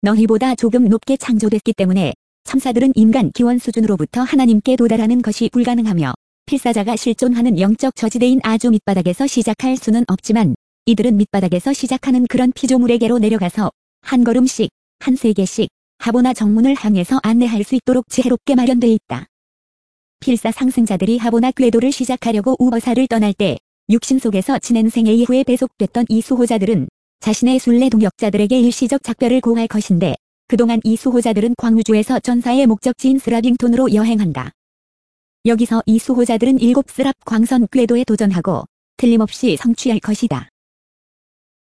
너희보다 조금 높게 창조됐기 때문에 천사들은 인간 기원 수준으로부터 하나님께 도달하는 것이 불가능하며 필사자가 실존하는 영적 저지대인 아주 밑바닥에서 시작할 수는 없지만 이들은 밑바닥에서 시작하는 그런 피조물에게로 내려가서 한 걸음씩, 한 세계씩 하보나 정문을 향해서 안내할 수 있도록 지혜롭게 마련돼 있다. 필사 상승자들이 하보나 궤도를 시작하려고 우버사를 떠날 때 육신 속에서 지낸 생애 이후에 배속됐던 이 수호자들은 자신의 순례 동역자들에게 일시적 작별을 고할 것인데 그동안 이 수호자들은 광우주에서 전사의 목적지인 스라빙톤으로 여행한다. 여기서 이 수호자들은 7 스랍 광선 궤도에 도전하고 틀림없이 성취할 것이다.